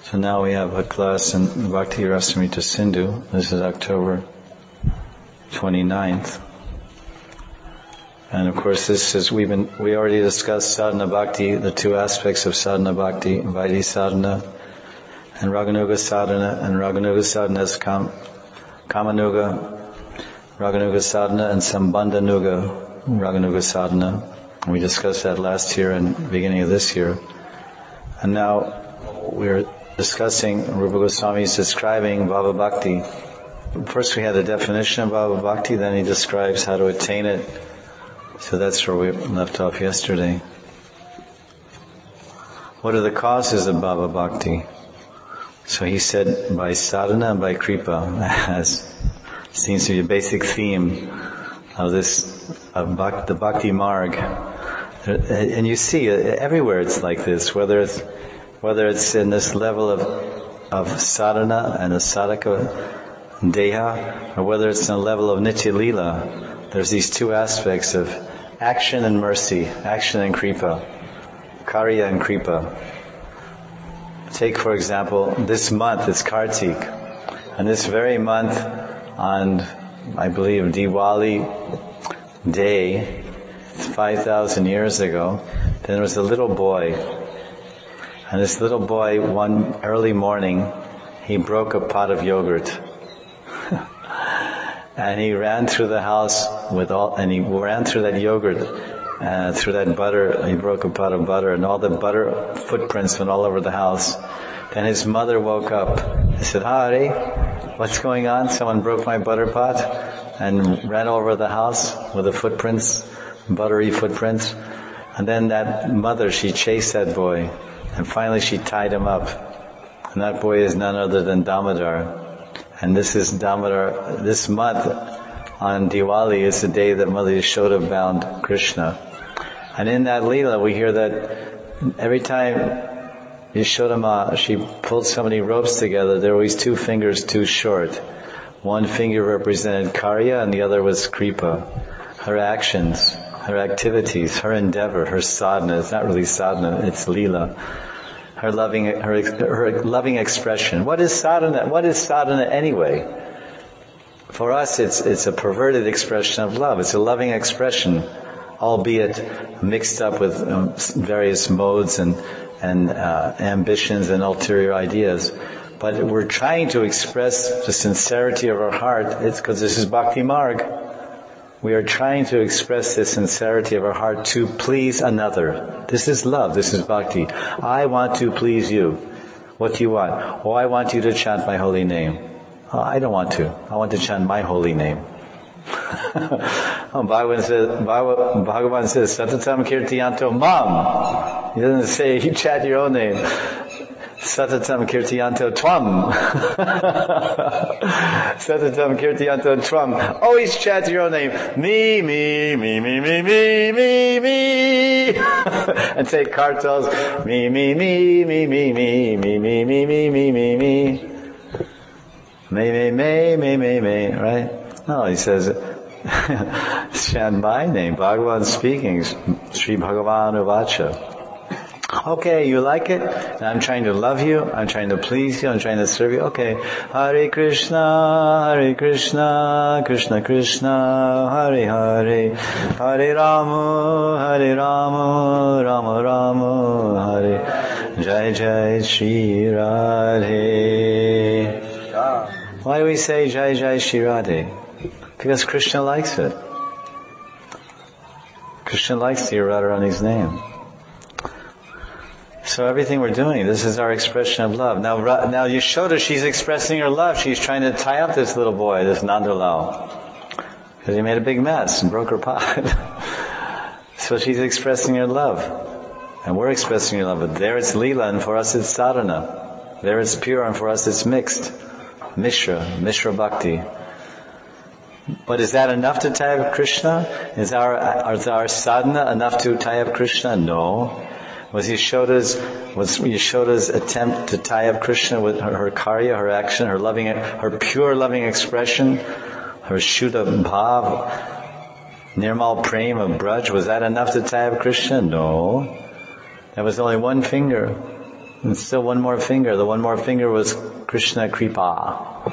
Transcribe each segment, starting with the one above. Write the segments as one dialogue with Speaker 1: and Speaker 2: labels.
Speaker 1: So now we have a class in Bhakti Rasamrita Sindhu. This is October 29th. And of course we already discussed sadhana bhakti, the two aspects of sadhana bhakti, Vaidhi sadhana and Raganuga sadhana. And Raganuga sadhana is Kamanuga Raganuga sadhana and Sambandhanuga Raganuga sadhana. And we discussed that last year and beginning of this year. And now we're discussing, Rupa Goswami is describing Bhava Bhakti. First we had a definition of Bhava Bhakti, then he describes how to attain it. So that's where we left off yesterday. What are the causes of Bhava Bhakti? So he said by sadhana and by kripa, as seems to be a basic theme of this, of the Bhakti Marg. And you see, everywhere it's like this, whether it's in this level of sadhana and a sadhaka deha, or whether it's in a level of nitya lila, there's these two aspects of action and mercy, action and kripa, karya and kripa. Take, for example, this month, it's Kartik, and this very month, on, I believe, Diwali day, 5,000 years ago, there was a little boy. And this little boy, one early morning, he broke a pot of yogurt. And he ran through the house and he ran through that yogurt, through that butter. He broke a pot of butter, and all the butter footprints went all over the house. Then his mother woke up and said, "Hari, what's going on? Someone broke my butter pot," and ran over the house with the footprints, buttery footprints. And then that mother, she chased that boy, and finally she tied him up. And that boy is none other than Damodar. And this is Damodar. This month on Diwali is the day that Mother Yashoda bound Krishna. And in that Leela we hear that every time Yashoda Ma, she pulled so many ropes together, there were always two fingers too short. One finger represented Karya and the other was Kripa. Her actions, her activities, her endeavor, her sadhana. It's not really sadhana, it's Leela. Her loving expression. What is sadhana? What is sadhana anyway? For us, it's a perverted expression of love. It's a loving expression, albeit mixed up with various modes and ambitions and ulterior ideas. But we're trying to express the sincerity of our heart. It's because this is Bhakti Marg. We are trying to express the sincerity of our heart to please another. This is love. This is bhakti. I want to please you. What do you want? Oh, I want you to chant my holy name. Oh, I don't want to. I want to chant my holy name. Bhagavan says, Satatam Kirtiyanto Mam. He doesn't say, you chant your own name. Satatam Kirtiyanto Tvam. Satatam Kirtiyanto Tvam. Always chant your own name. Me, me, me, me, me, me, me, me. And take kartals. Me, me, me, me, me, me, me, me, me, me, me, me, me. Me, me, me, me, me, right? No, he says, chant my name. Bhagavan speaking. Sri Bhagavan Uvacha. Okay, you like it? I'm trying to love you. I'm trying to please you. I'm trying to serve you. Okay. Hare Krishna, Krishna Krishna, Hare Hare, Hare Rama, Rama Rama, Hare. Jai Jai Shri Radhe. Why do we say Jai Jai Shri Radhe? Because Krishna likes it. Krishna likes the Radharani's name. So everything we're doing, this is our expression of love. Now Yashoda, she's expressing her love. She's trying to tie up this little boy, this Nandalal, because he made a big mess and broke her pot. So she's expressing her love. And we're expressing her love. But there it's Leela, and for us it's sadhana. There it's pure, and for us it's mixed. Mishra Bhakti. But is that enough to tie up Krishna? Is our sadhana enough to tie up Krishna? No. Was Yashoda's attempt to tie up Krishna with her karya, her action, her pure loving expression, her shuddha bhav, nirmal prem of Braj, was that enough to tie up Krishna? No. That was only one finger. And still one more finger. The one more finger was Krishna Kripa.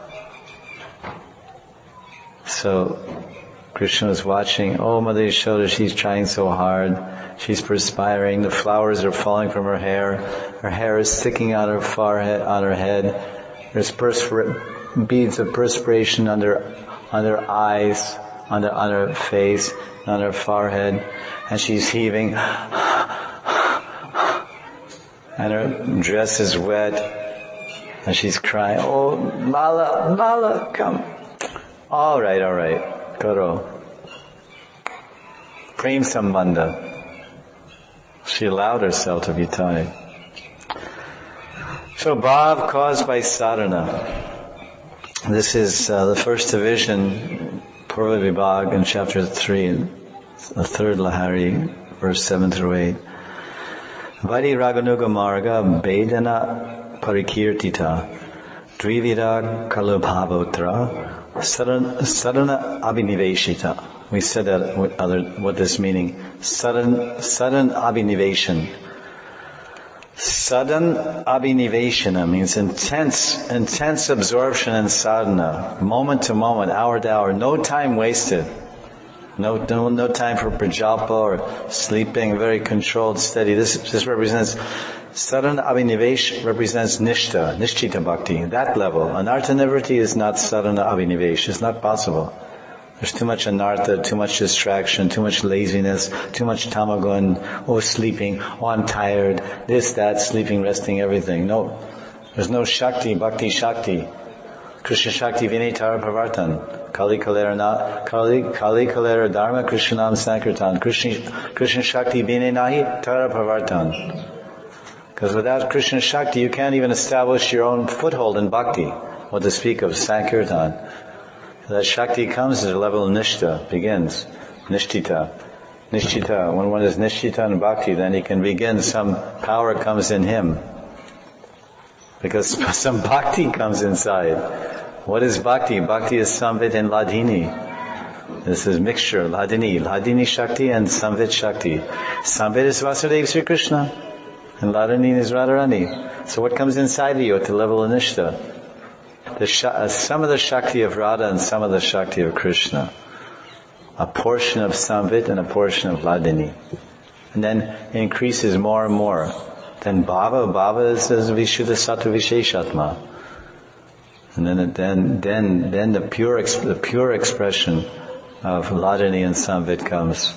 Speaker 1: So Krishna was watching, oh, Mother Yashoda, she's trying so hard. She's perspiring. The flowers are falling from her hair. Her hair is sticking out her forehead, on her head. There's beads of perspiration on her eyes, on her face, on her forehead. And she's heaving. And her dress is wet. And she's crying, oh, Mala, come. All right. Karo. Prem Sambandha. She allowed herself to be tied. So bhav caused by sadhana. This is the first division, Purva Vibhag, in chapter 3, the third Lahari, verse 7 through 8. Vaidhi Raganuga Marga Bedana Parikirtita Drivida Kalubhavotra Sadhana Abhiniveshita. We said that what this meaning. Sudden abhinivation. Sudden abhiniveshana means intense absorption in sadhana, moment to moment, hour to hour, no time wasted. No time for prajalpa or sleeping, very controlled, steady. This represents, sadhana abhinivesh represents nishtita bhakti, that level. Anartha nivritti is not sadhana abhinivesh, it's not possible. There's too much anartha, too much distraction, too much laziness, too much tamagun, sleeping, I'm tired, this, that, sleeping, resting, everything. No. There's no Shakti, Bhakti Shakti. Krishna Shakti Vinay Tara Pravartan. Kali Kalera Dharma Krishnam Sankirtan. Krishna Shakti Vinay Nahi Tara Pravartan. Because without Krishna Shakti, you can't even establish your own foothold in Bhakti. What to speak of Sankirtan. That Shakti comes at the level of Nishta, begins. Nishtita. When one is Nishtita in Bhakti, then he can begin, some power comes in him. Because some Bhakti comes inside. What is Bhakti? Bhakti is Samvit and Ladini. This is mixture, Ladini Shakti and Samvit Shakti. Samvit is Vasudeva Sri Krishna, and Ladini is Radharani. So what comes inside of you at the level of Nishta? Some of the Shakti of Radha and some of the Shakti of Krishna. A portion of Samvit and a portion of Ladini. And then it increases more and more. Then Bhava is Vishuddha Sattva Visheshatma. And then the pure expression of Ladini and Samvit comes.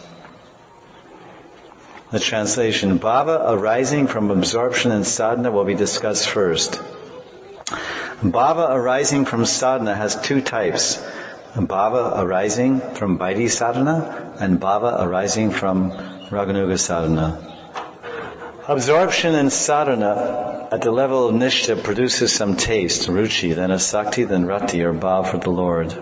Speaker 1: The translation, Bhava arising from absorption in sadhana will be discussed first. Bhava arising from sadhana has two types. Bhava arising from Vaidhi sadhana and Bhava arising from Raganuga sadhana. Absorption in sadhana at the level of Nishta produces some taste, ruchi, then asakti, then rati, or bhav for the Lord.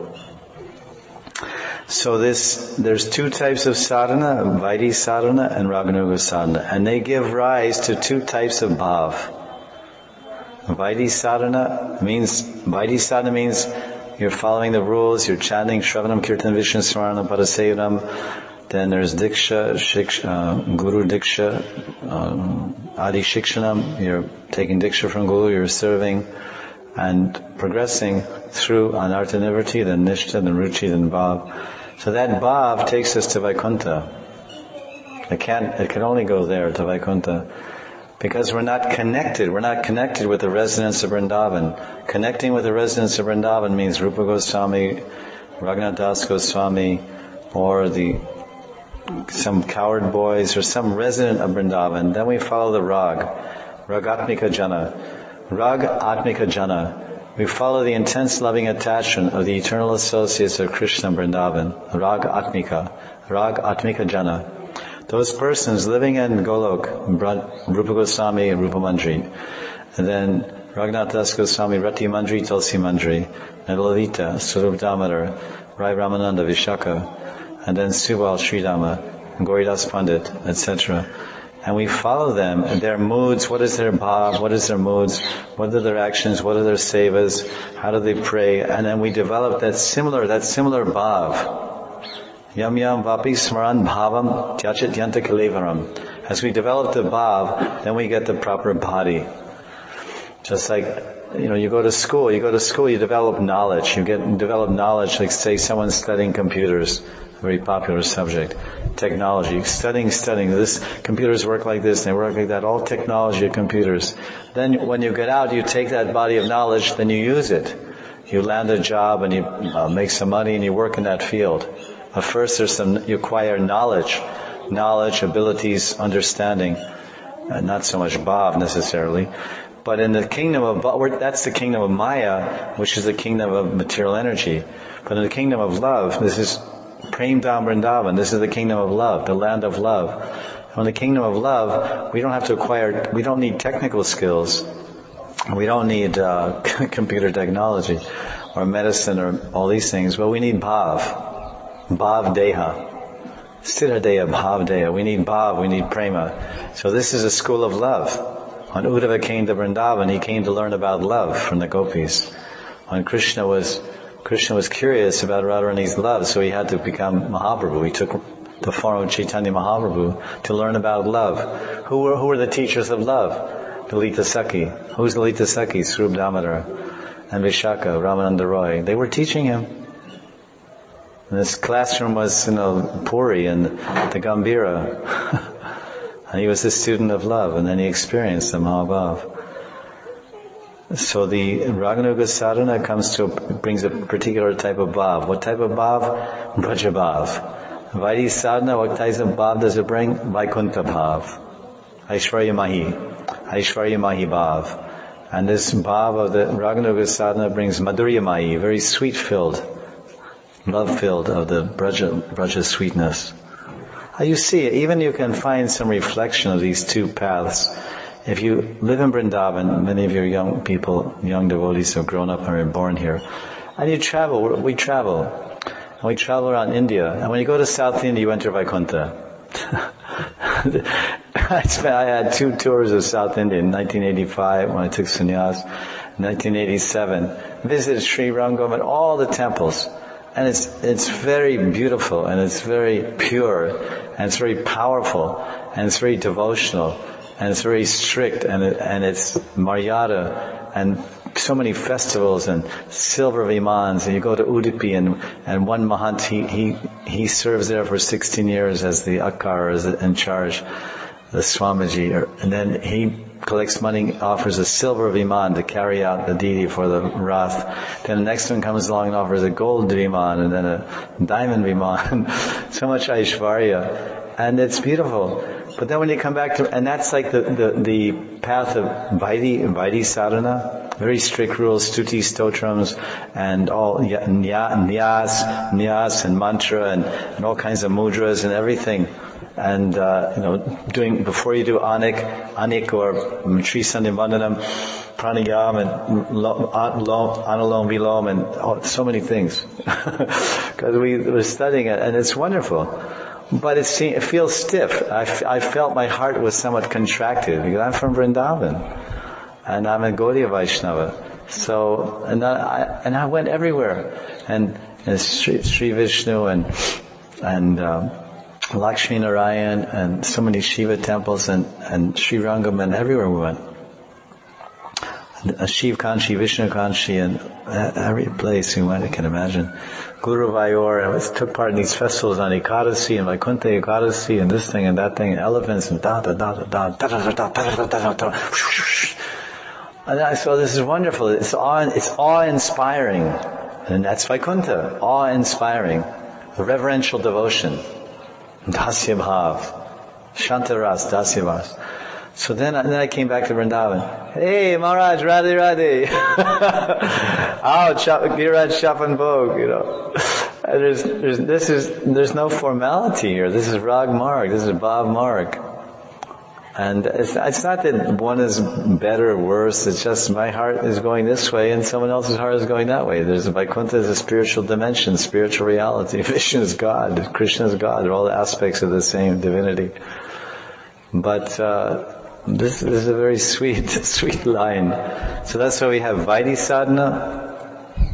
Speaker 1: So there's two types of sadhana, Vaidhi sadhana and Raganuga sadhana, and they give rise to two types of bhav. Vaidhi sadhana means you're following the rules, you're chanting Shravanam, Kirtan, Vishnu, Smaranam, Padasevanam. Then there's Diksha, Guru Diksha, Adi Shikshanam. You're taking Diksha from Guru, you're serving and progressing through Anartha Nivritti, then Nishta, then Ruchi, then Bhav. So that Bhav takes us to Vaikuntha. It can only go there to Vaikuntha. Because we're not connected with the residents of Vrindavan. Connecting with the residents of Vrindavan means Rupa Goswami, Raghunath Das Goswami, or some coward boys, or some resident of Vrindavan. Then we follow the Rag Atmika Jana. We follow the intense loving attachment of the eternal associates of Krishna and Vrindavan. Rag Atmika Jana. Those persons living in Golok, Rupa Goswami and Rupa Mandri. And then Raghunath Das Goswami, Rati Mandri, Tulsi Mandri, and Lalita, Swarup Damodar, Rai Ramananda, Vishaka, and then Subal Sridhama, Gauridas Pandit, etc. And we follow them and their moods. What is their bhav? What is their moods? What are their actions? What are their sevas? How do they pray? And then we develop that similar bhav. Yam yam vapi smaran bhavam tyachit yanta kalevaram. As we develop the bhav, then we get the proper body. Just like, you go to school, you develop knowledge. You develop knowledge, like say someone's studying computers, a very popular subject. Technology. Studying. This, computers work like this, they work like that. All technology of computers. Then when you get out, you take that body of knowledge, then you use it. You land a job and you make some money and you work in that field. But first you acquire knowledge, abilities, understanding. Not so much bhav necessarily. But in the kingdom of bhav, that's the kingdom of Maya, which is the kingdom of material energy. But in the kingdom of love, this is Prem Dham Vrindavan, this is the kingdom of love, the land of love. In the kingdom of love, we don't need technical skills. We don't need computer technology or medicine or all these things, but we need bhav. Bhav deha. Sthira deha, bhav deha. We need bhav, we need prema. So this is a school of love. When Uddhava came to Vrindavan, he came to learn about love from the gopis. When Krishna was curious about Radharani's love, so he had to become Mahaprabhu. He took the form of Chaitanya Mahaprabhu to learn about love. Who were the teachers of love? Lalita Sakhi. Who's Lalita Sakhi? Swarup Damodara and Vishaka, Ramananda Roy. They were teaching him. And his classroom was, Puri and the Gambhira. And he was a student of love, and then he experienced the Mahabhav. So the Raganuga sadhana brings a particular type of bhav. What type of bhav? Braja bhav. Vaidhi sadhana, what type of bhav does it bring? Vaikuntha bhav. Aishwarya Mahi bhav. And this bhav of the Raganuga sadhana brings Madhurya Mahi, very sweet-filled, love-filled of the Braja sweetness. You see, even you can find some reflection of these two paths. If you live in Vrindavan, many of your young devotees have grown up and are born here, and we travel around India, and when you go to South India, you enter Vaikuntha. I had 2 tours of South India in 1985 when I took sannyas, 1987, visited Sri Rangam and all the temples. And it's very beautiful, and it's very pure, and it's very powerful, and it's very devotional, and it's very strict, and it's Maryada, and so many festivals, and silver vimans, and you go to Udupi, and one Mahant, he serves there for 16 years as the Akkar, as in charge, the Swamiji, and then he collects money, offers a silver viman to carry out the deity for the Rath. Then the next one comes along and offers a gold viman, and then a diamond viman. So much Aishvarya. And it's beautiful. But then when you come back and that's like the path of Vaidhi sadhana, very strict rules, stuti, stotrams, and all nyas and mantra and all kinds of mudras and everything. And, doing, before you do anik or Sri Sandhi Vandanam, pranayam and anulom vilom and so many things. Because we were studying it and it's wonderful. But it feels stiff. I felt my heart was somewhat contracted because I'm from Vrindavan. And I'm a Gaudiya Vaishnava. So, and I went everywhere. And Sri Vishnu and Lakshmi Narayan and so many Shiva temples and Sri Rangam and everywhere we went. Shiv Kanchi, Vishnu Kanchi, and every place we went, I can imagine. Guru Vayor, I took part in these festivals on Ekadasi and Vaikuntha Ekadasi and this thing and that thing, and elephants and and I saw this is wonderful. It's awe-inspiring. And that's Vaikuntha, awe-inspiring. Reverential devotion. Dasya Bhav. Shantaras, Dasya Bhav. So then I came back to Vrindavan. Hey, Maharaj, Radhe Radhe. Giraj Chapan Bhog, And there's no formality here. This is Rag Marg. This is Bhav Marg. And it's not that one is better or worse. It's just my heart is going this way and someone else's heart is going that way. Vaikuntha is a spiritual dimension, spiritual reality. Vishnu is God. Krishna is God. They're all the aspects of the same divinity. But this is a very sweet line. So that's why we have Vaidhi sadhana,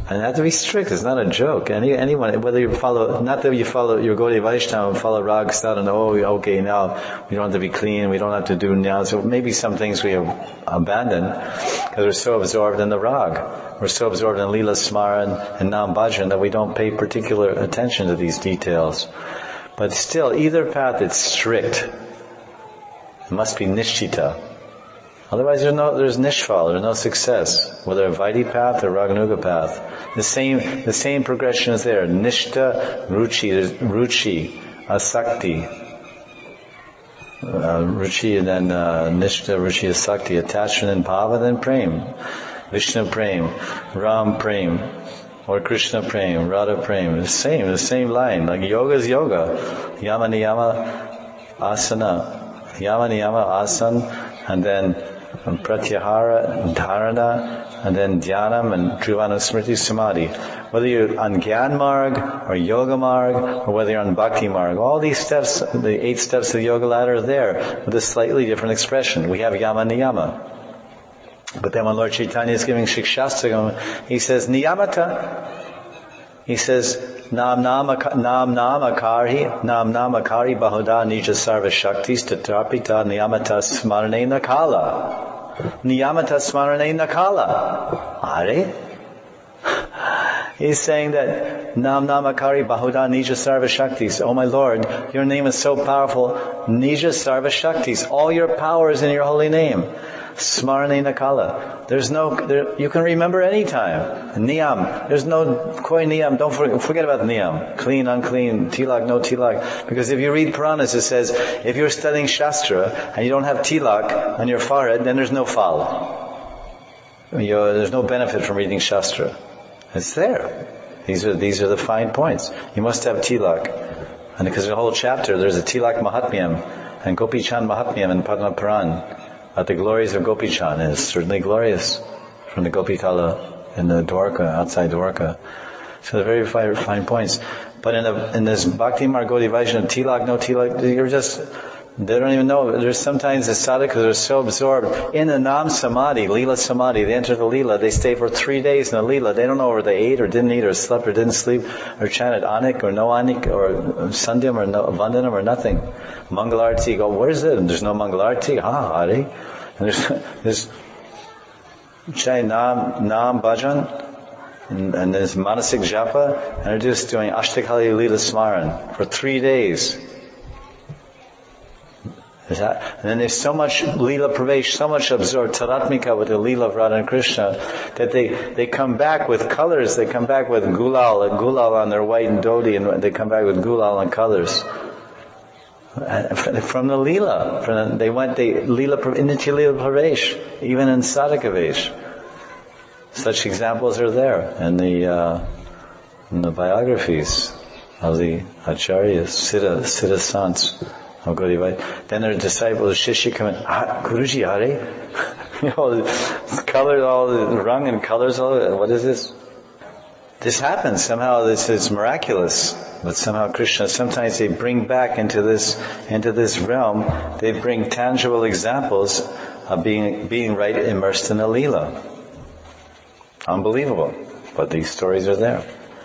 Speaker 1: And you have to be strict. It's not a joke. Anyone, whether you follow, not that you follow your Gaudiya Vaishnava and follow Rag Sadhana, okay, now we don't have to be clean, we don't have to do now. So maybe some things we have abandoned because we're so absorbed in the Rag. We're so absorbed in Leela Smaran and Nam Bhajan that we don't pay particular attention to these details. But still, either path, it's strict. It must be Nishchita. Otherwise there's nishfal, there's no success. Whether a Vaidhi path or Raganuga path. The same progression is there. Nishta, Ruchi, Asakti. Ruchi and then Nishta, Ruchi, Asakti. Attachment and Bhava, then Prem. Vishnu Prem, Ram Prem, or Krishna Prem, Radha Prem. The same line. Like yoga is yoga. Yama Niyama Asana. Yama Niyama Asan, and then Pratyahara, Dharana, and then Dhyanam and Trivanusmriti Samadhi. Whether you're on Gyan Marg or Yoga Marg, or whether you're on Bhakti Marg, all these steps, the 8 steps of the Yoga ladder are there with a slightly different expression. We have Yama Niyama. But then when Lord Chaitanya is giving Shikshastra, he says Niyamata. He says Nam Namakari Bahuda Nija Sarva Shaktis Tatrapita Niyamata Smarane Nakala. Niyamata Smarane Nakala. Are? He's saying that Nam Namakari Bahuda Nija Sarva Shaktis. Oh my Lord, your name is so powerful. Nija Sarva Shaktis. All your power is in your holy name. Smarane Nakala. You can remember any time. Niyam. There's no koi niyam. Don't forget about niyam. Clean, unclean, tilak, no tilak. Because if you read Puranas, it says, if you're studying Shastra and you don't have tilak on your forehead, then there's no phal. There's no benefit from reading Shastra. It's there. These are the fine points. You must have tilak. And because in the whole chapter, there's a tilak mahatmyam and Gopi Chand mahatmyam in Padma Puran. The glories of Gopi Chand is certainly glorious from the Gopi Tala in the Dwarka, outside Dwarka. So they're very fine points. But in this Bhakti Marg Gaudiya Vaishnava, tilak, no tilak, they don't even know. There's sometimes the sadhakas are so absorbed in the Nam Samadhi, Leela Samadhi, they enter the Leela, they stay for 3 days in the Leela, they don't know whether they ate or didn't eat or slept or didn't sleep or chanted Anik or no Anik or Sandhyam or no Vandanam or nothing. Mangalarti, go, where's it? And there's no Mangalarti. Hari. And there's Chai Nam Bhajan and there's Manasik Japa and they're just doing Ashtakali Leela Smaran for 3 days. And then there's so much Leela Pravesh, so much absorbed Taratmika with the Leela of Radha and Krishna that they come back with colors, they come back with gulal on their white and dhoti, and they come back with gulal on colors. From the Leela. Nitya Leela Pravesh, even in Sadhaka Vesh. Such examples are there in the biographies of the Acharyas, Siddha Sants. Then their disciples, Shishya, come in, Guruji, Hare? All the colors, all the rung and colors, what is this? This happens. Somehow this is miraculous. But somehow Krishna, sometimes they bring back into this realm, they bring tangible examples of being right immersed in the Leela. Unbelievable. But these stories are there.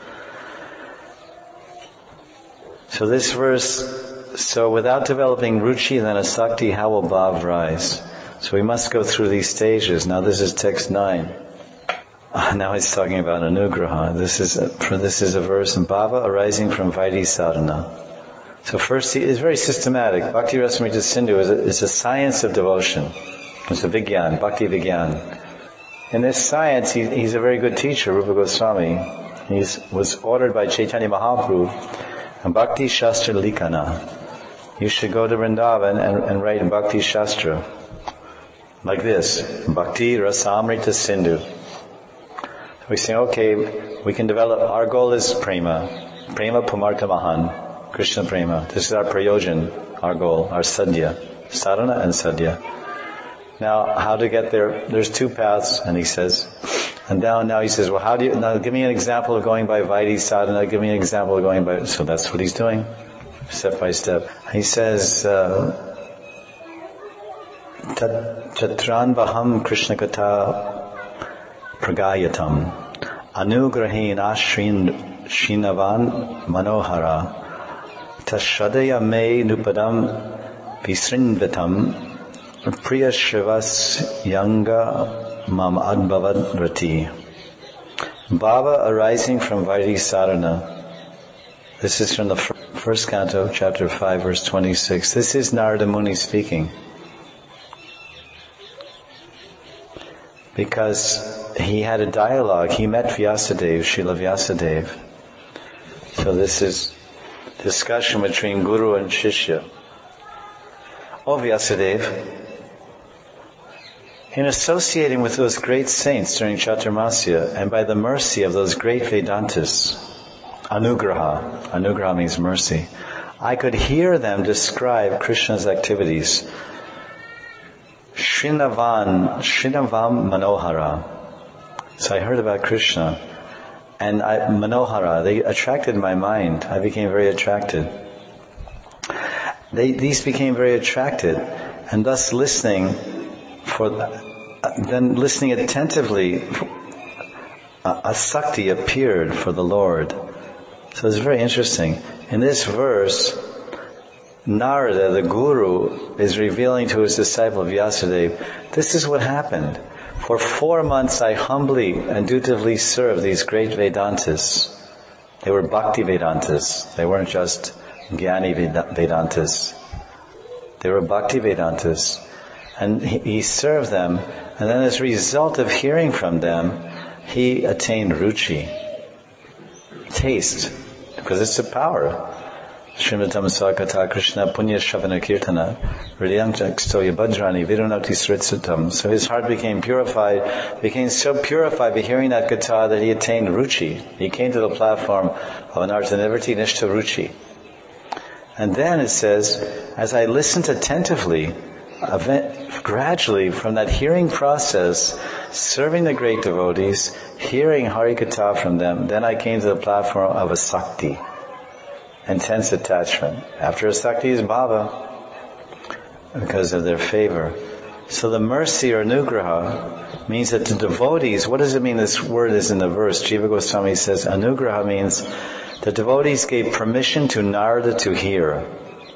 Speaker 1: So this verse, so without developing ruchi and then asakti, how will bhav rise? So we must go through these stages. Now this is text 9. Now he's talking about anugraha. This is a verse in bhava arising from vaidhi sadhana. So first, it's very systematic. Bhakti Rasamrita Sindhu is a science of devotion. It's a vigyan, bhakti vigyan. In this science, he's a very good teacher, Rupa Goswami. He was ordered by Chaitanya Mahaprabhu, and Bhakti Shastra Likana. You should go to Vrindavan and write Bhakti Shastra. Like this, Bhakti Rasamrita Sindhu. We say, okay, we can develop, our goal is prema pumartha mahan, Krishna prema. This is our prayojan, our goal, our sadhya, sadhana and sadhya. Now, how to get there? There's 2 paths, and he says, and now he says, well, now give me an example of going by vaidhi sadhana, give me an example of going by, so that's what he's doing, step by step. He says, Tatran Vaham Krishna Katha Pragayatam anugrahin ashrin shinavan manohara tashadaya me nupadam visrinvatam priya shrivas yanga mam adbhavad rati. Baba arising from Vaidhi Sadhana. This is from the first canto, chapter 5, verse 26. This is Narada Muni speaking. Because he had a dialogue. He met Vyasadeva, Srila Vyasadeva. So this is discussion between Guru and Shishya. Oh Vyasadeva, in associating with those great saints during Chaturmasya, and by the mercy of those great Vedantas, Anugraha means mercy, I could hear them describe Krishna's activities. Shinavam Manohara. So I heard about Krishna, and Manohara, they attracted my mind. I became very attracted. These became very attracted, and thus listening attentively, a Sakti appeared for the Lord. So it's very interesting. In this verse, Narada, the Guru, is revealing to his disciple Vyasadeva, this is what happened. For 4 months I humbly and dutifully served these great Vedantas. They were Bhakti Vedantas. They weren't just Jnani Vedantas. They were Bhakti Vedantas. And he served them, and then as a result of hearing from them, he attained ruchi, taste, because it's a power. Srimvatam Swakata Krishna Punya Shavana Kirtana Hridayam Stoya Bhadrani Virunati Sritsutam. So his heart became purified, became so purified by hearing that Katha that he attained ruchi. He came to the platform of Anartha-nivritti Nishta Ruchi. And then it says, as I listened attentively, gradually from that hearing process, serving the great devotees, hearing Harikatha from them, then I came to the platform of a Sakti, intense attachment. After a Sakti is Baba, because of their favor. So the mercy or Anugraha means that the devotees, what does it mean this word is in the verse? Jiva Goswami says Anugraha means the devotees gave permission to Narada to hear.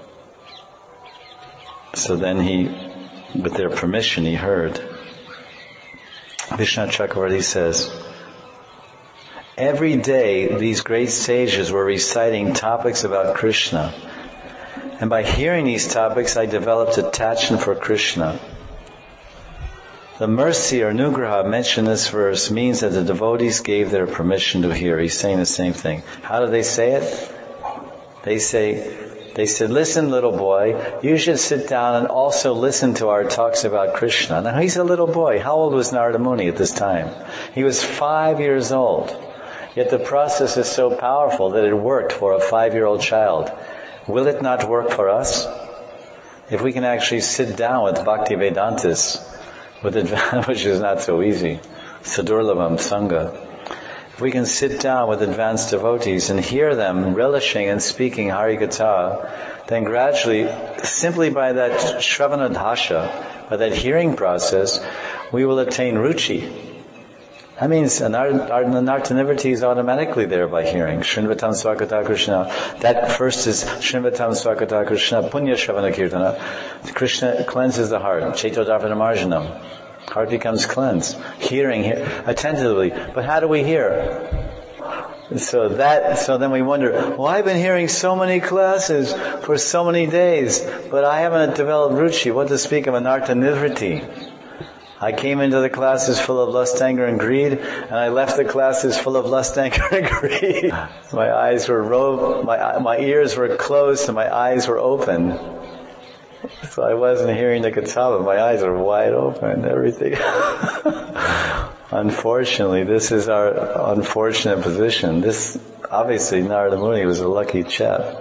Speaker 1: So then with their permission, he heard. Vishnu Chakravarti says, every day these great sages were reciting topics about Krishna. And by hearing these topics, I developed attachment for Krishna. The mercy or Nugraha mentioned in this verse means that the devotees gave their permission to hear. He's saying the same thing. How do they say it? They said, listen, little boy, you should sit down and also listen to our talks about Krishna. Now, he's a little boy. How old was Narada Muni at this time? He was 5 years old. Yet the process is so powerful that it worked for a 5-year-old child. Will it not work for us? If we can actually sit down with Bhakti Vedantas, which is not so easy, Sadurlabam Sangha. If we can sit down with advanced devotees and hear them relishing and speaking Harikatha, then gradually, simply by that Shravana Dhasha, by that hearing process, we will attain ruchi. That means Anartha-nivritti is automatically there by hearing. Srinvatam Swakata Krishna. That first is Srinvatam Swakata Krishna Punya Shavana Kirtana. Krishna cleanses the heart. Chaitodharvana Marjanam. Heart becomes cleansed. Hearing attentively. But how do we hear? So then we wonder, well, I've been hearing so many classes for so many days, but I haven't developed ruchi. What to speak of Anartha-nivritti? I came into the classes full of lust, anger, and greed, and I left the classes full of lust, anger, and greed. My eyes were my ears were closed, and my eyes were open. So I wasn't hearing the Katha, my eyes were wide open, everything. Unfortunately, this is our unfortunate position. Obviously, Narada Muni was a lucky chap.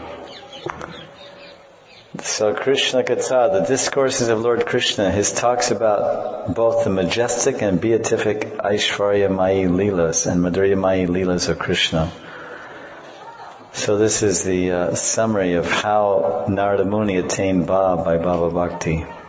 Speaker 1: So Krishna Katha, the discourses of Lord Krishna, his talks about both the majestic and beatific Aishwarya-mayi Leelas and Madhurya-mayi Leelas of Krishna. So this is the summary of how Narada Muni attained Baba by Bhava Bhakti.